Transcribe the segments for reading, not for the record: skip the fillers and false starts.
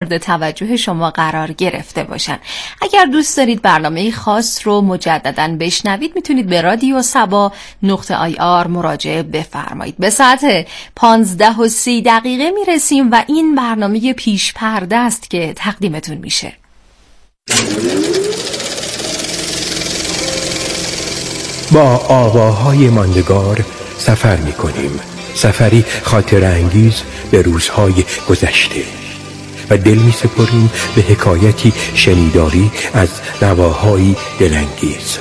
توجه شما قرار گرفته باشن. اگر دوست دارید برنامه خاص رو مجدداً بشنوید میتونید به رادیو سبا .ir مراجعه بفرمایید. به ساعت 15:30 میرسیم و این برنامه پیش پرده است که تقدیمتون میشه. با آواهای ماندگار سفر میکنیم، سفری خاطر انگیز به روزهای گذشته و دل می سپریم به حکایتی شنیداری از نواهای دلانگیز.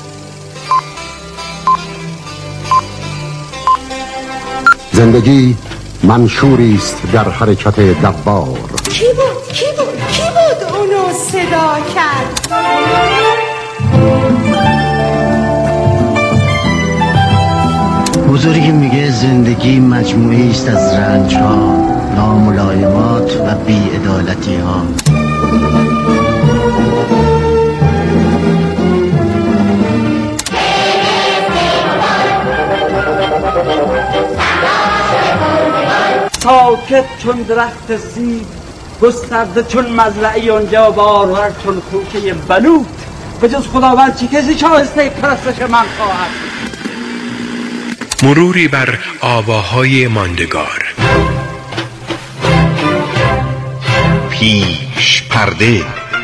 زندگی منشوری است در حرکت دوار. کی بود اونو صدا کرد؟ بزرگی میگه زندگی مجموعی است از رنج‌ها، ناملایمات و بی‌عدالتی‌ها. ساکت چون درخت سیب، گسترده چون مزرعی آنجا، بارور چون خوشه بلوط. به جز خداوند چه کسی شایسته پرستش من خواهد؟ مروری بر آواهای ماندگار. پیش پرده.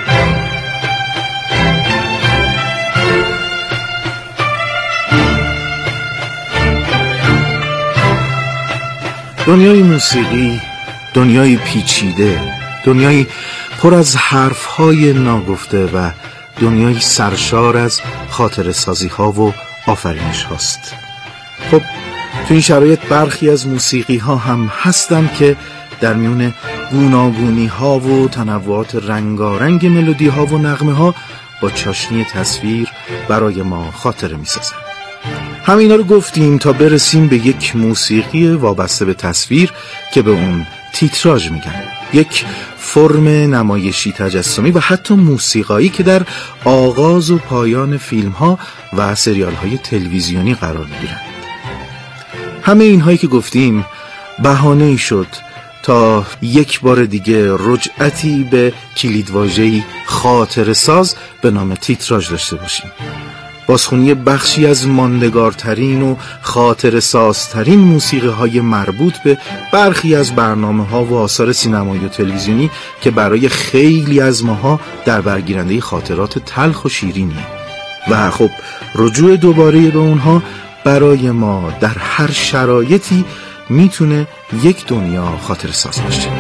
دنیای موسیقی، دنیای پیچیده، دنیای پر از حرفهای ناگفته و دنیای سرشار از خاطره‌سازی‌ها و آفرینش هاست. خب تو این شرایط برخی از موسیقی ها هم هستن که در میون گوناگونی ها و تنوعات رنگارنگ ملودی ها و نغمه ها با چاشنی تصویر برای ما خاطره می سازن. همینا رو گفتیم تا برسیم به یک موسیقی وابسته به تصویر که به اون تیتراژ میگن، یک فرم نمایشی تجسمی و حتی موسیقایی که در آغاز و پایان فیلم ها و سریال های تلویزیونی قرار میگیرن. همه اینهایی که گفتیم بهانه‌ای شد تا یک بار دیگه رجعتی به کلیدواژه‌ای خاطره ساز به نام تیتراژ داشته باشیم. بازخوانی بخشی از ماندگارترین و خاطره سازترین موسیقی های مربوط به برخی از برنامه ها و آثار سینمایی و تلویزیونی که برای خیلی از ماها در برگیرنده خاطرات تلخ و شیرینی و خب رجوع دوباره به اونها برای ما در هر شرایطی میتونه یک دنیا خاطره ساز باشه.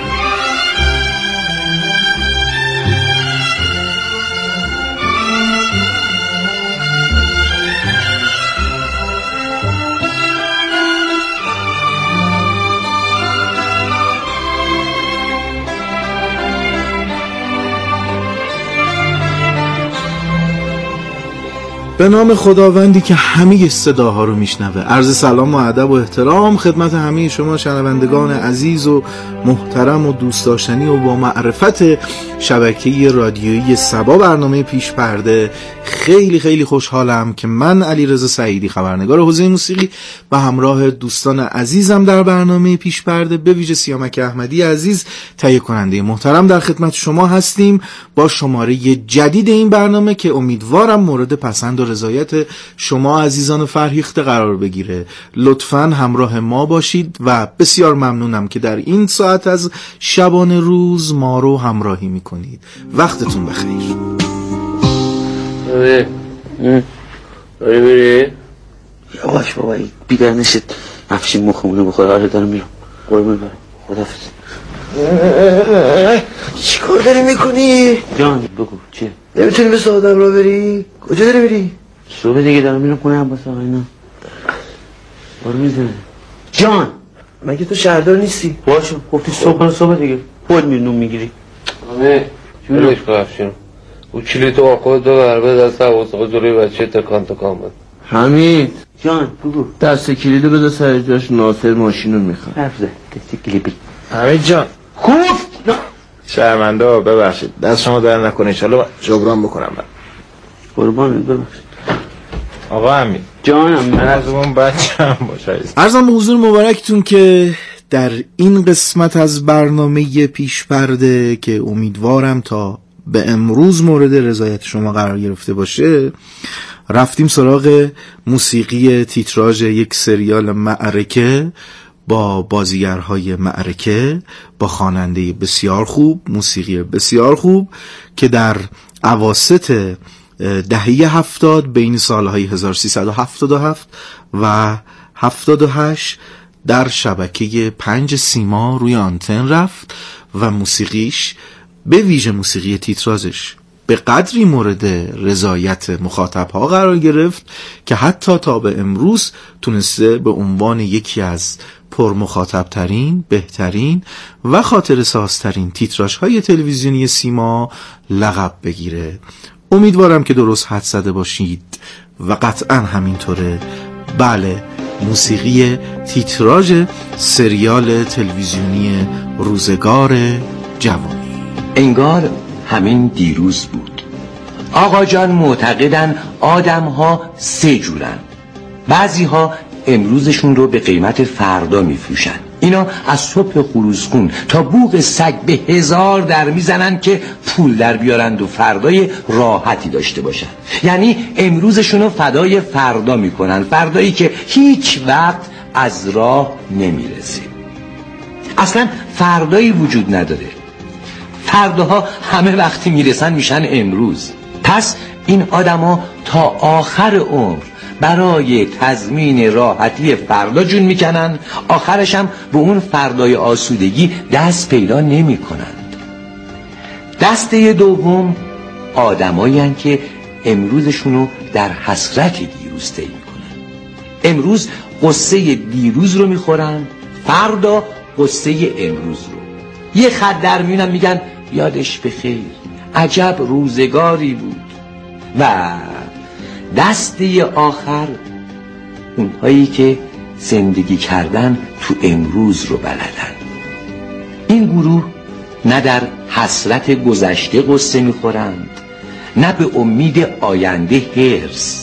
به نام خداوندی که همه صداها رو میشنوه، عرض سلام و ادب و احترام خدمت همه شما شنوندگان عزیز و محترم و دوست داشتنی و با معرفت شبکه رادیویی سبا برنامه پیش پرده. خیلی خیلی خوشحالم که من علیرضا سعیدی، خبرنگار حوزه موسیقی، به همراه دوستان عزیزم در برنامه پیش پرده، به ویژه سیامک احمدی عزیز تهیه کننده محترم، در خدمت شما هستیم با شماره جدید این برنامه که امیدوارم مورد پسند و رضایت شما عزیزان فرهیخته قرار بگیره. لطفاً همراه ما باشید و بسیار ممنونم که در این ساعت از شبانه روز ما رو همراهی میکنید. وقتتون بخیر. بری یواش بابا، بیدر نشید افشین مخمونه بخوره. آره دارم میرم، قربون برم، خداحافظ. چی کار داری میکنی؟ جان بگو چیه؟ نمیتونی به آدم را بری؟ کجا داری میری؟ صبح دیگه دارم میرم خونه عباس آقا اینا. بارو میزنه. جان مگه تو شهردار نیستی؟ باشه گفتی صبح دیگه پول میرنون میگیری. همه جونش کافشون او کلیتو آقا دو بربه دست عباس آقا جلوی بچه تکان بود. حمید جان بگو. دست کلیدو بذار سر جاش، ناصر ماشینو میخواد. حرف زد دست کلیدی. حمید جان خوب شرمنده ها، ببخشید دست شما در نکنه، انشالله جبران بکنم. من قربانت، ببخشید. آقا حمید جانم، من از اون بچه‌ام باشه. عرضم به حضور مبارکتون که در این قسمت از برنامه پیش پرده که امیدوارم تا به امروز مورد رضایت شما قرار گرفته باشه، رفتیم سراغ موسیقی تیتراژ یک سریال معرکه با بازیگرهای معرکه، با خواننده بسیار خوب، موسیقی بسیار خوب که در اواسط دهه 70 بین سالهای 1377 و 78 در شبکه 5 سیما روی آنتن رفت و موسیقیش، به ویژه موسیقی تیتراژش، به قدری مورد رضایت مخاطبها قرار گرفت که حتی تا به امروز تونسته به عنوان یکی از پرمخاطبترین، بهترین و خاطره سازترین تیتراژهای تلویزیونی سیما لقب بگیره. امیدوارم که درست حد زده باشید و قطعا همینطوره. بله، موسیقی تیتراژ سریال تلویزیونی روزگار جوانی. انگار همین دیروز بود. آقا جان معتقدن آدم ها 3 جورن. بعضی ها امروزشون رو به قیمت فردا میفروشن. اینا از صبح خروسخون تا بوق سگ به 1000 در میزنن که پول در بیارند و فردای راحتی داشته باشن. یعنی امروزشون رو فدای فردا میکنن، فردایی که هیچ وقت از راه نمیرسه. اصلا فردایی وجود نداره. فرداها همه وقتی میرسن میشن امروز. پس این آدما تا آخر عمر برای تضمین راحتی فردا جون میکنن، آخرش هم به اون فردای آسودگی دست پیدا نمی کنند. دسته دوم آدمایی هستند که امروزشونو در حسرت دیروز طی میکنن. امروز قصه دیروز رو میخورن، فردا قصه امروز رو. یه خط در میونم میگن یادش بخیر، عجب روزگاری بود. و دسته آخر اونهایی که زندگی کردن تو امروز رو بلدن. این گروه نه در حسرت گذشته قصه میخورند، نه به امید آینده هرس.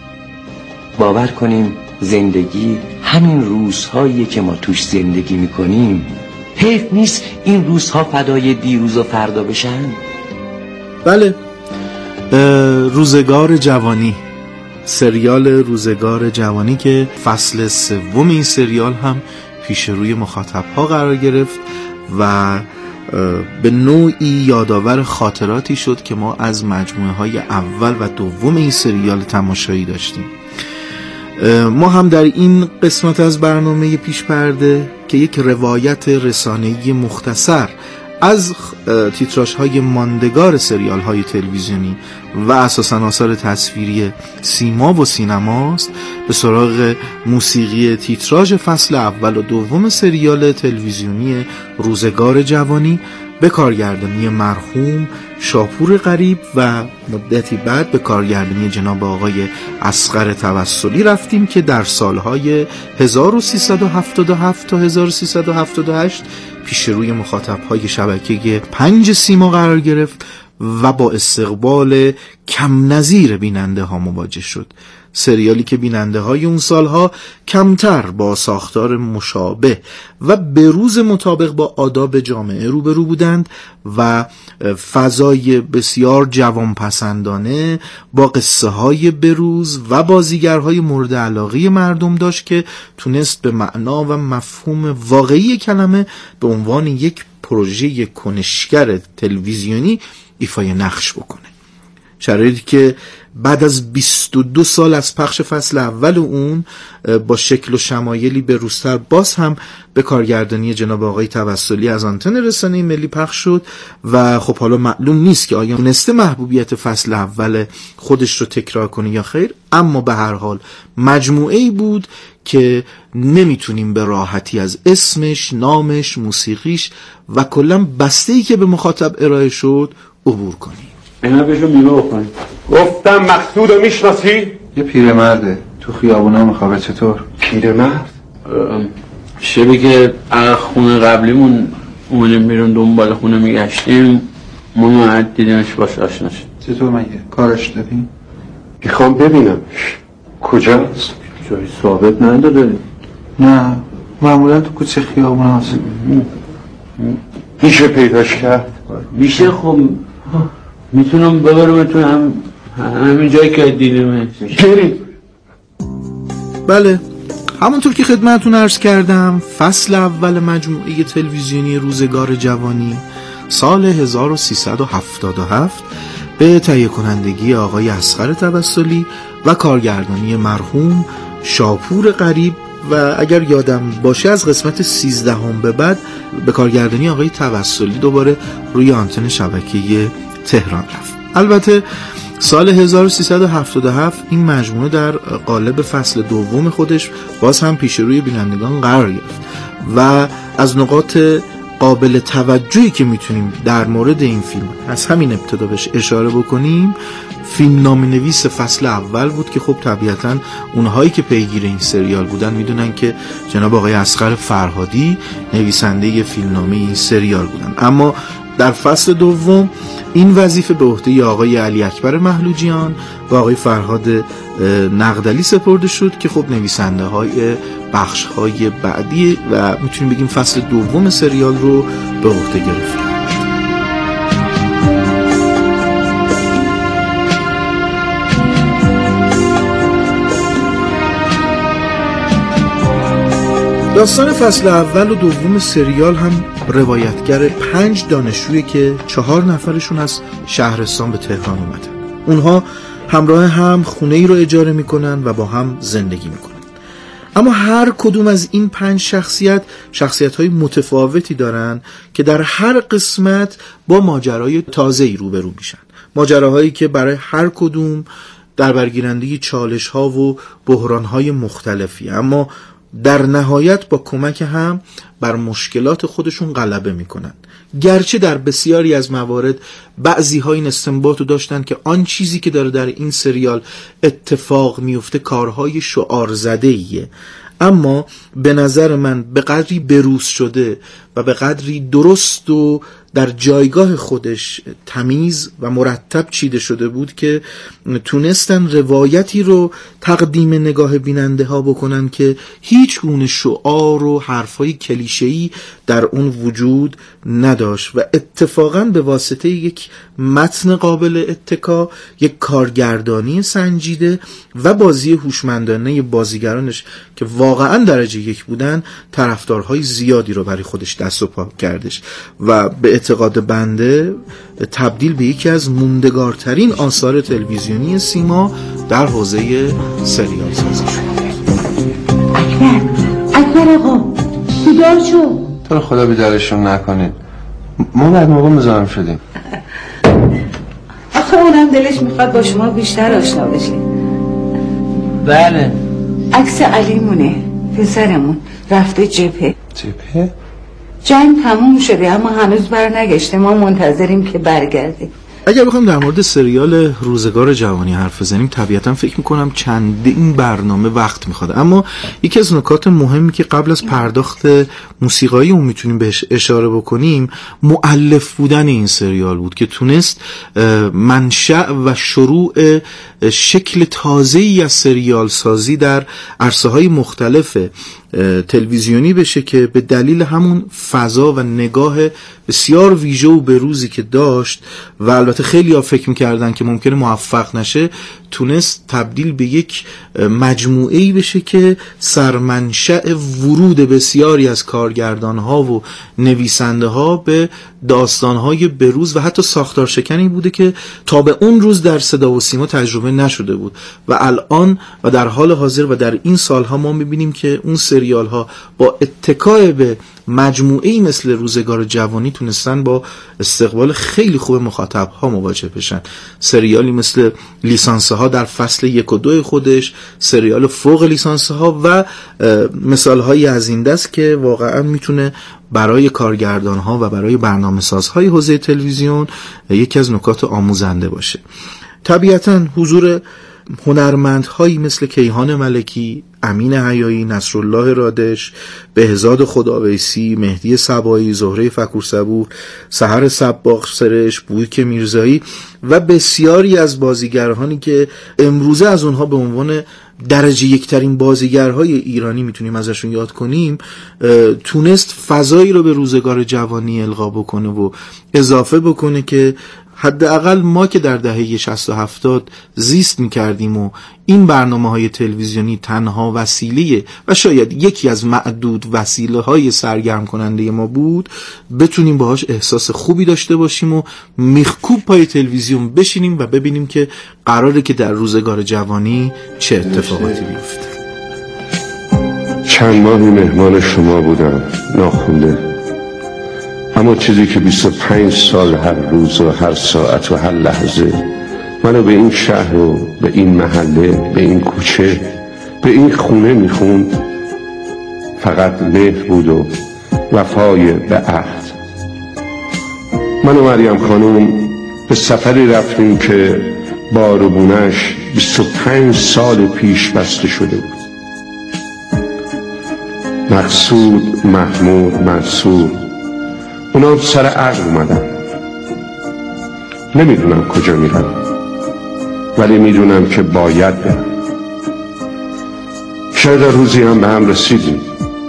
باور کنیم زندگی همین روزهایی که ما توش زندگی میکنیم. حیف نیست این روزها فدای دیروز و فردا بشن. بله، روزگار جوانی، سریال روزگار جوانی که فصل 3 این سریال هم پیش روی مخاطبها قرار گرفت و به نوعی یادآور خاطراتی شد که ما از مجموعه های اول و دوم این سریال تماشایی داشتیم. ما هم در این قسمت از برنامه پیش پرده که یک روایت رسانه‌ای مختصر از تیتراژهای ماندگار سریال های تلویزیونی و اساساً آثار تصویری سیما و سینماست، به سراغ موسیقی تیتراژ فصل اول و دوم سریال تلویزیونی روزگار جوانی به کارگردانی مرحوم شاپور غریب و مدتی بعد به کارگردانی جناب آقای اصغر توسلی رفتیم که در سالهای 1377 تا 1378 پیش روی مخاطبهای شبکه 5 سیما قرار گرفت و با استقبال کم نظیر بیننده ها مواجه شد. سریالی که بیننده های اون سالها کمتر با ساختار مشابه و بروز مطابق با آداب جامعه روبرو بودند و فضای بسیار جوانپسندانه با قصه های بروز و بازیگرهای مورد علاقه مردم داشت که تونست به معنا و مفهوم واقعی کلمه به عنوان یک پروژه کنشگر تلویزیونی ایفای نقش بکنه. شرایطی که بعد از 22 سال از پخش فصل اول اون با شکل و شمایلی به روزتر باز هم به کارگردانی جناب آقای توسلی از آنتن رسانه ملی پخش شد و خب حالا معلوم نیست که آیا تونسته محبوبیت فصل اول خودش رو تکرار کنه یا خیر، اما به هر حال مجموعه‌ای بود که نمیتونیم به راحتی از اسمش، نامش، موسیقیش و کلا بسته‌ای که به مخاطب ارائه شد عبور کنیم. اینا بهشون بیمه بکنیم. گفتم مقصود رو میشناسی؟ یه پیرمرده تو خیابونا میخوابه. چطور؟ پیرمرد؟ شبی که خونه قبلیمون اومدیم بیرون دنبال خونه میگشتیم ما دیدیمش باش آشنا شد. چطور مگه؟ کارش دادیم؟ میخوام ببینم کجاست؟ جایی ثابت نداره. نه معمولا تو کوچه خیابون هست. میشه پیداش کرد؟ میشه. خب میتونم ببرمتون همین جایی که دیدیمش. بریم. بله، همونطور که خدمتتون عرض کردم، فصل اول مجموعه تلویزیونی روزگار جوانی سال 1377 به تهیه کنندگی آقای اصغر توسلی و کارگردانی مرحوم شاپور غریب و اگر یادم باشه از قسمت 13 به بعد به کارگردانی آقای توسلی دوباره روی آنتن شبکه تهران رفت. البته سال 1377 این مجموعه در قالب فصل دوم خودش باز هم پیش روی بینندگان قرار گرفت و از نقاط قابل توجهی که میتونیم در مورد این فیلم از همین ابتدا بهش اشاره بکنیم فیلم نامه‌نویس فصل اول بود که خب طبیعتاً اونهایی که پیگیر این سریال بودن میدونن که جناب آقای اصغر فرهادی نویسنده فیلمنامه این سریال بودن. اما در فصل دوم این وظیفه به عهده آقای علی اکبر محلوجیان و آقای فرهاد نقدلی سپرده شد که خب نویسنده های بخش های بعدی و میتونیم بگیم فصل دوم سریال رو به عهده گرفتن. داستان فصل اول و دوم سریال هم روایتگر 5 دانشجویی که 4 نفرشون از شهرستان به تهران اومدن. اونها همراه هم خونه ای رو اجاره میکنن و با هم زندگی میکنن. اما هر کدوم از این 5 شخصیت های متفاوتی دارن که در هر قسمت با ماجرای تازه‌ای روبرو میشن. ماجراهایی که برای هر کدوم در برگیرندگی چالش ها و بحران های مختلفی، اما در نهایت با کمک هم بر مشکلات خودشون غلبه میکنن. گرچه در بسیاری از موارد بعضی ها این استنباط رو داشتن که آن چیزی که داره در این سریال اتفاق میفته کارهای شعار زده ایه، اما به نظر من به قدری بروز شده و به قدری درست و در جایگاه خودش تمیز و مرتب چیده شده بود که تونستن روایتی رو تقدیم نگاه بیننده ها بکنن که هیچ گونه شعار و حرفای کلیشه‌ای در اون وجود نداشت و اتفاقا به واسطه یک متن قابل اتکا، یک کارگردانی سنجیده و بازی هوشمندانه بازیگرانش که واقعا درجه 1 بودن طرفدارهای زیادی رو برای خودش دست و پا کردش و به اعتقاد بنده تبدیل به یکی از موندگارترین آثار تلویزیونی سیما در حوزه سریال سازی شد. اکبر آقا بیدار شو. تو رو خدا بیدارشون نکنید، ما بعد موقع مزاحم شدیم. آخه اونم دلش میخواد با شما بیشتر آشنا بشه. بله. عکس علیمونه، پسرمون رفته جبهه. جبهه؟ جنگ تموم شده اما هنوز برنگشته، ما منتظریم که برگرده. اگر بخوام در مورد سریال روزگار جوانی حرف بزنیم طبیعتا فکر میکنم چندین برنامه وقت میخواد، اما یکی از نکات مهمی که قبل از پرداخت موسیقایی اون میتونیم بهش اشاره بکنیم مؤلف بودن این سریال بود که تونست منشأ و شروع شکل تازه‌ای از سریال سازی در عرصه‌های مختلف تلویزیونی بشه که به دلیل همون فضا و نگاه بسیار ویژه و بروزی که داشت و البته خیلی ها فکر میکردن که ممکنه موفق نشه، تونست تبدیل به یک مجموعه‌ای بشه که سرمنشأ ورود بسیاری از کارگردان‌ها و نویسنده‌ها به داستان‌های بروز و حتی ساختارشکنی بوده که تا به اون روز در صدا و سیما تجربه نشده بود و الان و در حال حاضر و در این سالها ما می‌بینیم که اون سریال‌ها با اتکای به مجموعه‌ای مثل روزگار جوانی تونستن با استقبال خیلی خوب مخاطب‌ها مواجه بشن. سریالی مثل لیسانس ها در فصل 1 و 2 خودش، سریال فوق لیسانس ها و مثال‌هایی از این دست که واقعا میتونه برای کارگردان ها و برای برنامه‌سازهای حوزه تلویزیون یکی از نکات آموزنده باشه. طبیعتاً حضور هنرمندهایی مثل کیهان ملکی، امین حیایی، نصرالله رادش، بهزاد خداویسی، مهدی صبایی، زهره فکور صبور، سحر صباغ سرش، بویک میرزایی و بسیاری از بازیگرانی که امروزه از اونها به عنوان درجه یکترین بازیگرهای ایرانی میتونیم ازشون یاد کنیم، تونست فضایی رو به روزگار جوانی القا بکنه و اضافه بکنه که حداقل ما که در دهه 60 و 70 زیست میکردیم و این برنامه‌های تلویزیونی تنها وسیله و شاید یکی از معدود وسیله‌های سرگرم کننده ما بود، بتونیم باهاش احساس خوبی داشته باشیم و میخکوب پای تلویزیون بشینیم و ببینیم که قراره که در روزگار جوانی چه اتفاقاتی بیفته. چند ماهی مهمان شما بودم، ناخونده، اما چیزی که 25 سال هر روز و هر ساعت و هر لحظه منو به این شهر و به این محله، به این کوچه، به این خونه میخوند، فقط مهر بود و وفای به عهد. من و مریم خانم به سفری رفتیم که باربونش 25 سال پیش بسته شده بود. مقصود، محمود، منصور، اونا سر عقل اومدن. نمیدونم کجا میرن، ولی میدونم که باید برن. شاید روزی هم به هم رسیدیم.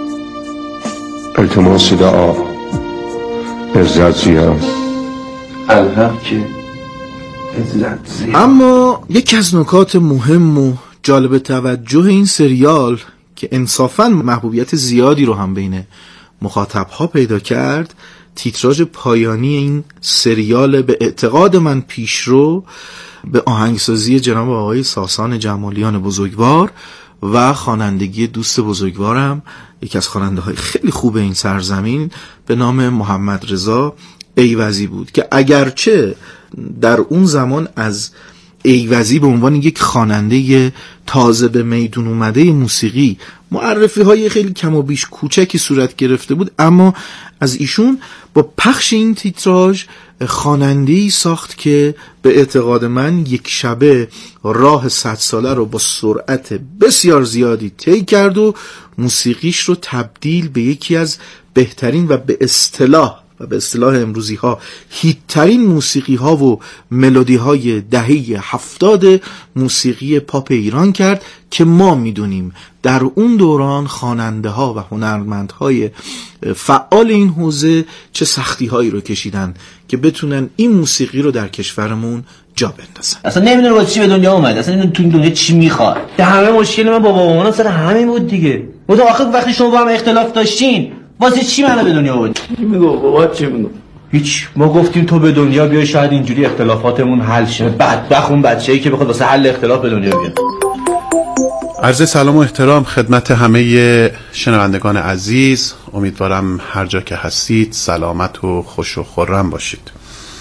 التماس دعا، عزت زیاد، الحق که عزت زیاد. اما یکی از نکات مهم و جالب توجه این سریال که انصافاً محبوبیت زیادی رو هم بین مخاطبها پیدا کرد، تیتراژ پایانی این سریال به اعتقاد من پیشرو به آهنگسازی جناب آقای ساسان جمالیان بزرگوار و خوانندگی دوست بزرگوارم، یکی از خواننده های خیلی خوب این سرزمین به نام محمد رضا ایوزی بود که اگرچه در اون زمان از ایوزی به عنوان یک خواننده تازه به میدون اومده موسیقی معرفی های خیلی کم و بیش کوچکی صورت گرفته بود، اما از ایشون با پخش این تیتراژ خواننده‌ای ساخت که به اعتقاد من یک شبه راه 100 ساله رو با سرعت بسیار زیادی طی کرد و موسیقیش رو تبدیل به یکی از بهترین و به اصطلاح امروزی ها هیت‌ترین موسیقی ها و ملودی های دهه 70 موسیقی پاپ ایران کرد که ما میدونیم در اون دوران خواننده ها و هنرمندهای فعال این حوزه چه سختی هایی رو کشیدن که بتونن این موسیقی رو در کشورمون جا بندازن. اصلا نمیدونه با چی به دنیا اومد، اصلا نمیدونه تو این دنیا چی میخواد. همه مشکل من با مامانم سر همین بود دیگه. بود آخر وقتی شما با هم اختلاف داشتین واسه چی منو به دنیا آوردی؟ میگو بابا چی میگو؟ هیچ. ما گفتیم تو به دنیا بیای شاید اینجوری اختلافاتمون حل شه. بدبخت اون بچه‌ای که بخواد واسه حل اختلاف به دنیا بیاد. عرض سلام و احترام خدمت همه شنوندگان عزیز. امیدوارم هر جا که هستید سلامت و خوش و خرم باشید.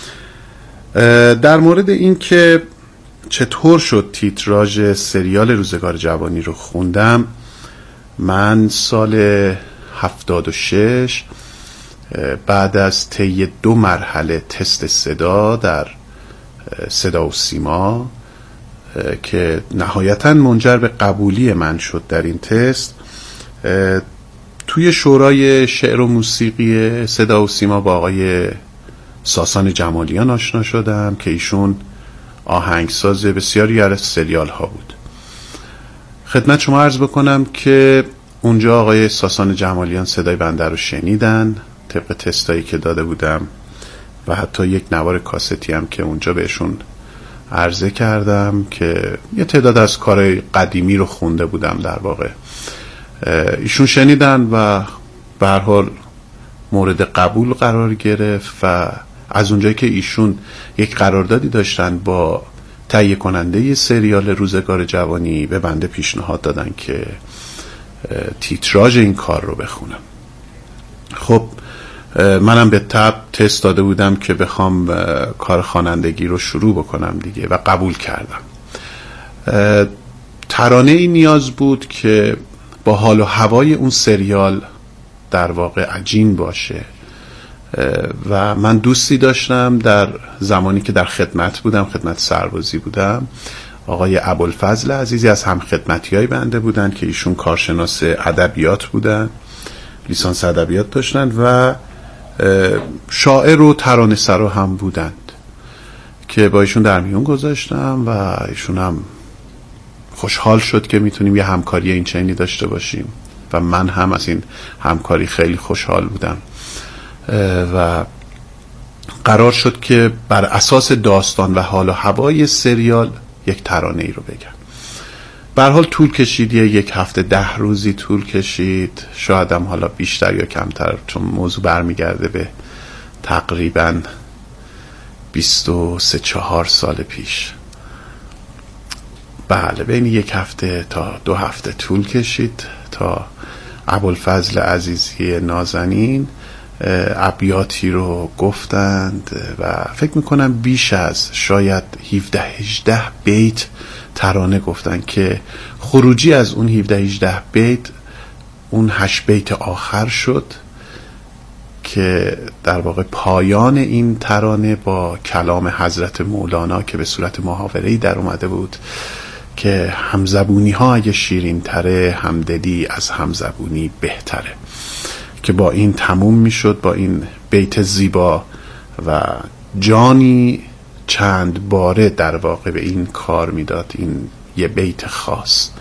در مورد این که چطور شد تیتراژ سریال روزگار جوانی رو خوندم، من سال 76 بعد از طی 2 مرحله تست صدا در صدا و سیما که نهایتاً منجر به قبولی من شد در این تست، توی شورای شعر و موسیقی صدا و سیما با آقای ساسان جمالیان آشنا شدم که ایشون آهنگساز بسیاری از سریال ها بود. خدمت شما عرض بکنم که اونجا آقای ساسان جمالیان صدای بنده رو شنیدن طبق تستایی که داده بودم و حتی یک نوار کاستی هم که اونجا بهشون عرضه کردم که یه تعداد از کارهای قدیمی رو خونده بودم. در واقع ایشون شنیدن و به هر حال مورد قبول قرار گرفت و از اونجایی که ایشون یک قراردادی داشتن با تهیه کننده سریال روزگار جوانی به بنده پیشنهاد دادن که تیتراژ این کار رو بخونم. خب منم به تبع تست داده بودم که بخوام کار خوانندگی رو شروع بکنم دیگه و قبول کردم. ترانه ای نیاز بود که با حال و هوای اون سریال در واقع عجین باشه و من دوستی داشتم در زمانی که در خدمت سربازی بودم، آقای ابوالفضل عزیزی از هم خدمتیای بنده بودن که ایشون کارشناس ادبیات بودن، لیسانس ادبیات داشتن و شاعر و ترانه سرا هم بودند که با ایشون در میون گذاشتم و ایشون هم خوشحال شد که میتونیم یه همکاری این چنینی داشته باشیم و من هم از این همکاری خیلی خوشحال بودم و قرار شد که بر اساس داستان و حال و هوای سریال یک ترانه ای رو بگم. به هر حال طول کشید، یک هفته 10 روزی طول کشید، شاید هم حالا بیشتر یا کمتر، چون موضوع برمیگرده به تقریبا 23-4 سال پیش. بله، بین 1 هفته تا 2 هفته طول کشید تا ابوالفضل عزیزی نازنین ابیاتی رو گفتند و فکر میکنم بیش از شاید 17-18 بیت ترانه گفتن که خروجی از اون 17-18 بیت اون 8 بیت آخر شد که در واقع پایان این ترانه با کلام حضرت مولانا که به صورت محاوره‌ای در اومده بود که همزبونی ها اگه شیرین تره، همدلی از همزبونی بهتره، که با این تموم میشد، با این بیت زیبا و جانی چند باره در واقع به این کار میداد، این یه بیت خاص.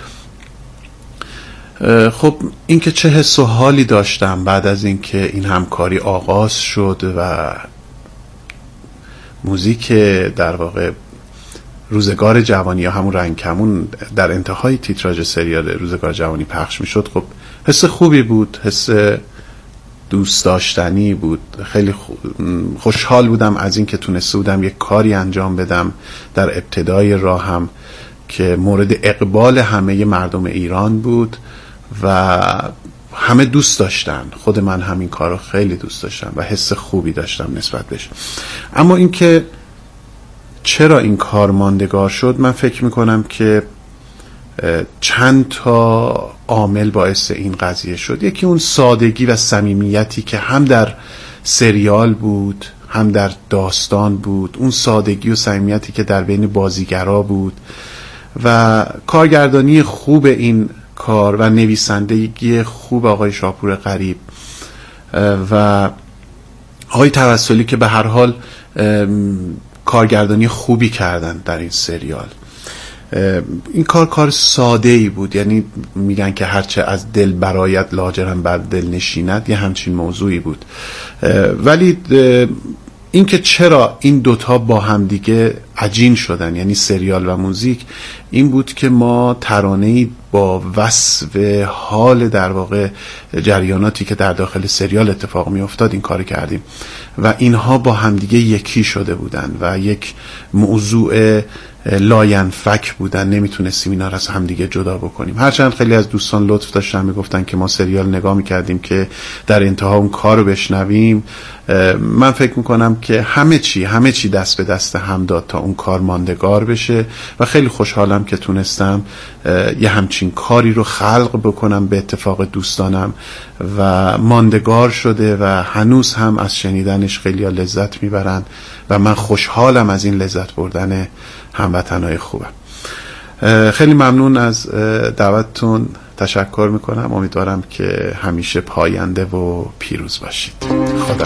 خب این که چه حس و حالی داشتم بعد از این که این همکاری آغاز شد و موزیک در واقع روزگار جوانی یا همون رنگ کمون در انتهای تیتراژ سریال روزگار جوانی پخش میشد، خب حس خوبی بود، حس دوست داشتنی بود. خیلی خوشحال بودم از این که تونسته بودم یک کاری انجام بدم در ابتدای راهم که مورد اقبال همه مردم ایران بود و همه دوست داشتن. خود من همین کار رو خیلی دوست داشتم و حس خوبی داشتم نسبت بهش. اما این که چرا این کار ماندگار شد، من فکر میکنم که چند تا عامل باعث این قضیه شد. یکی اون سادگی و صمیمیتی که هم در سریال بود هم در داستان بود، اون سادگی و صمیمیتی که در بین بازیگرا بود و کارگردانی خوب این کار و نویسندگی خوب آقای شاپور غریب و آقای توسلی که به هر حال کارگردانی خوبی کردن در این سریال. این کار ساده ای بود، یعنی میگن که هرچه از دل برایت لاجرم بر دل نشیند، یه همچین موضوعی بود. ولی این که چرا این دوتا با هم دیگه عجین شدن، یعنی سریال و موزیک، این بود که ما ترانه‌ای با وصف حال در واقع جریاناتی که در داخل سریال اتفاق می افتاد این کار کردیم و اینها با هم دیگه یکی شده بودن و یک موضوع لاینفک بودن، نمیتونستیم اینا رو از هم دیگه جدا بکنیم. هرچند خیلی از دوستان لطف داشتن میگفتن که ما سریال نگاه میکردیم که در انتها اون کار رو بشنویم، من فکر میکنم که همه چی دست به دست هم داد تا اون کار ماندگار بشه و خیلی خوشحالم که تونستم یه همچین کاری رو خلق بکنم به اتفاق دوستانم و ماندگار شده و هنوز هم از شنیدنش خیلی لذت میبرن و من خوشحالم از این لذت بردن هموطنای خوبم. خیلی ممنون از دعوتتون، تشکر میکنم. امیدوارم که همیشه پاینده و پیروز باشید. خدا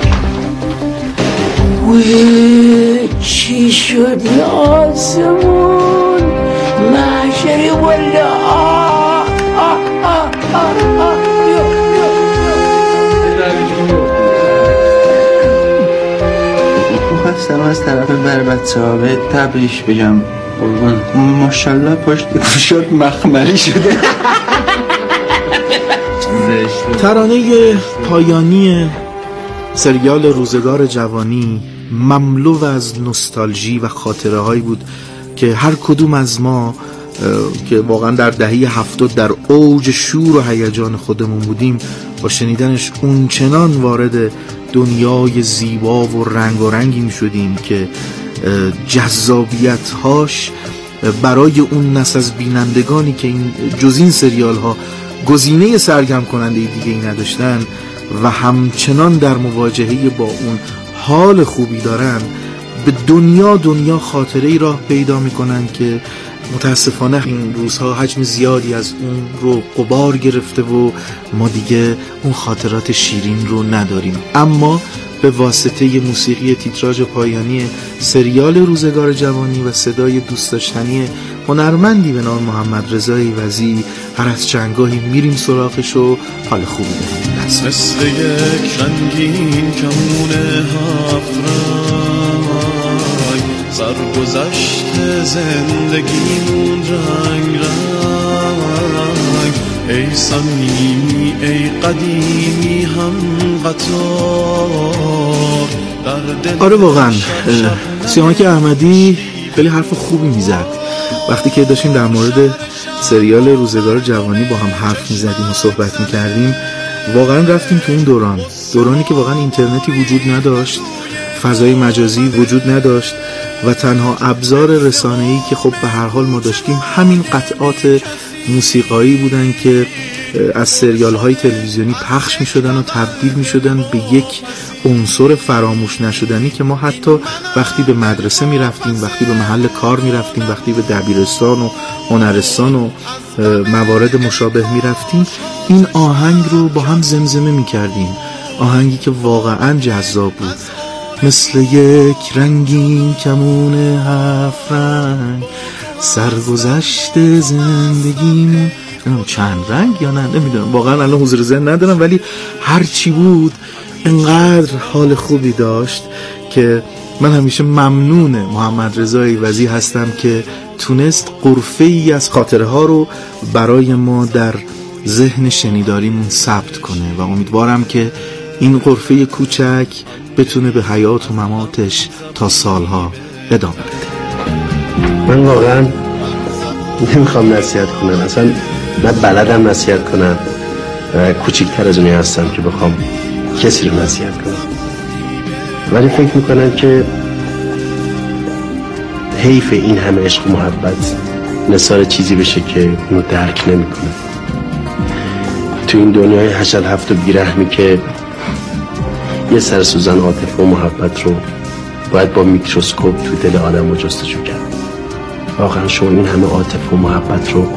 نگهدار. چی شد این آسمون محشری ولا خواستم از طرف بر بچه ها به تبریش بگم ماشالله پشت گوشات مخملی شده. ترانه پایانی سریال روزگار جوانی مملو از نوستالژی و خاطره هایی بود که هر کدوم از ما که واقعا در دهه 70 در اوج شور و هیجان خودمون بودیم با شنیدنش اون چنان وارد دنیای زیبا و رنگی می شدیم که جذابیت هاش برای اون نسل از بینندگانی که جز این سریال ها گزینه سرگرم کننده دیگه ای نداشتن و همچنان در مواجهه با اون حال خوبی دارن، به دنیا خاطره ای راه پیدا میکنن که متاسفانه این روزها حجم زیادی از اون رو غبار گرفته و ما دیگه اون خاطرات شیرین رو نداریم. اما به واسطه موسیقی تیتراژ پایانی سریال روزگار جوانی و صدای دوست داشتنی هنرمندی به نام محمد رضا ایوزی هر از چندگاهی میریم سراغش و حال خوبی داریم دست. مثل یک رنگین کمون هفت رنگ سرگذشت زندگیمون رنگ رنگ، ای صمیمی ای قدیمی هم قطار. آره واقعا سیامک احمدی خیلی حرف خوبی میزد وقتی که داشتیم در مورد سریال روزگار جوانی با هم حرف میزدیم و صحبت میکردیم. واقعا رفتیم تو اون دورانی که واقعا اینترنتی وجود نداشت، فضای مجازی وجود نداشت و تنها ابزار رسانه‌ای که خب به هر حال ما داشتیم همین قطعات موسیقایی بودن که از سریال‌های تلویزیونی پخش می‌شدن و تبدیل می‌شدن به یک عنصر فراموش نشدنی که ما حتی وقتی به مدرسه می‌رفتیم، وقتی به محل کار می‌رفتیم، وقتی به دبیرستان و هنرستان و موارد مشابه می‌رفتیم این آهنگ رو با هم زمزمه می‌کردیم، آهنگی که واقعاً جذاب بود. مثل یک رنگین کمون هفت رنگ سرگذشت زندگیمون چند رنگ یا نه نمیدونم واقعا الان حضور ذهن ندارم، ولی هر چی بود انقدر حال خوبی داشت که من همیشه ممنون محمد رضا ایوزی هستم که تونست غرفه‌ای از خاطره ها رو برای ما در ذهن شنیداریمون ثبت کنه و امیدوارم که این غرفه کوچک بتونه به حیات و مماتش تا سالها ادامه بده. من واقعا نمیخوام نصیحت کنم، اصلا نه بلدم نصیحت کنم، کوچیکتر از اونی هستم که بخوام کسی رو نصیحت کنم، ولی فکر میکنم که حیف این همه عشق و محبت نثار چیزی بشه که اونو درک نمیکنه. تو این دنیای هشل هفت و بیرحمی که یه سر سوزن عاطفه و محبت رو باید با میکروسکوپ تو دل آدم رو جستجو کرد. واقعا شما این همه عاطفه و محبت رو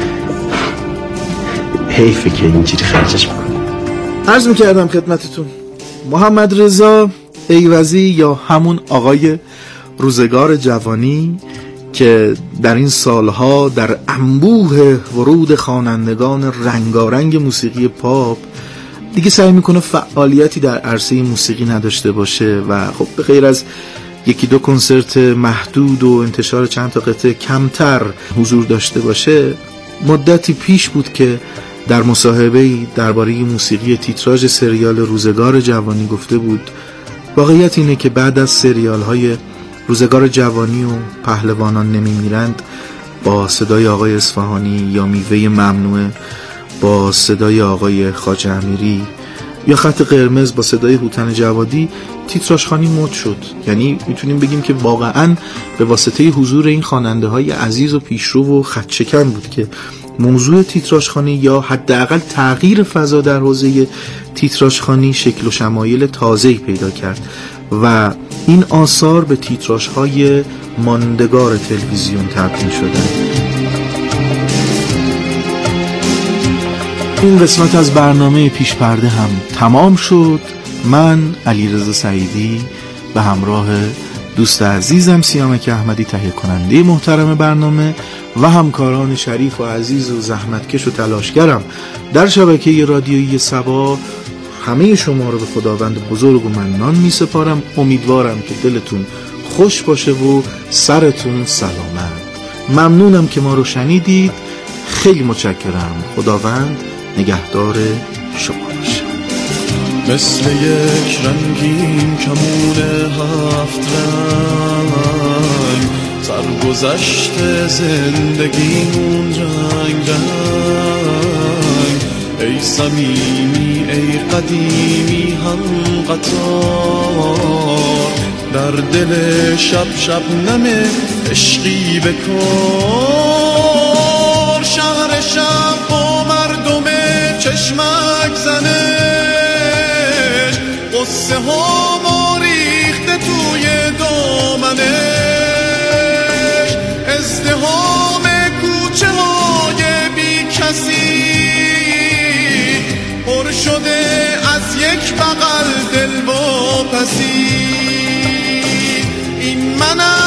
حیفه که اینجوری خرجش میکنه. عرض میکردم خدمتتون محمد رضا ایوزی یا همون آقای روزگار جوانی که در این سالها در انبوه ورود خوانندگان رنگارنگ موسیقی پاپ دیگه سعی میکنه فعالیتی در عرصه موسیقی نداشته باشه و خب به غیر از یکی دو کنسرت محدود و انتشار چند تا قطعه کمتر حضور داشته باشه، مدتی پیش بود که در مصاحبه‌ای درباره موسیقی تیتراژ سریال روزگار جوانی گفته بود واقعیت اینه که بعد از سریال‌های روزگار جوانی و پهلوانان نمیمیرند با صدای آقای اصفهانی یا میوه ممنوعه، با صدای آقای خواجه امیری یا خط قرمز با صدای هوتن جوادی تیتراژخوانی مد شد. یعنی میتونیم بگیم که واقعاً به واسطه حضور این خواننده های عزیز و پیشرو و خط شکن بود که موضوع تیتراژخوانی یا حداقل تغییر فضا در حوزه تیتراژخوانی شکل و شمایل تازه‌ای پیدا کرد و این آثار به تیتراژهای ماندگار تلویزیون تبدیل شدند. این قسمت از برنامه پیش پرده هم تمام شد. من علیرضا سعیدی به همراه دوست عزیزم سیامک احمدی تهیه کننده محترم برنامه و همکاران شریف و عزیز و زحمتکش و تلاشگرم در شبکه رادیویی صبا همه شما رو به خداوند بزرگ و منان می سپارم. امیدوارم که دلتون خوش باشه و سرتون سلامت. ممنونم که ما رو شنیدید. خیلی متشکرم. خداوند نگهدار شما باشه. مثل یک رنگین کمون هفت رنگ سرگذشت زندگیمون رنگ رنگ، ای صمیمی ای قدیمی هم قطار، در دل شب شبنم عشقی بکار، شهر شب با مردم چشمک زنش، قصه ها ما ریخته توی دامنش، ازدحام کوچه های بی کسی پر شده از یک بغل دل با واپسی. این منم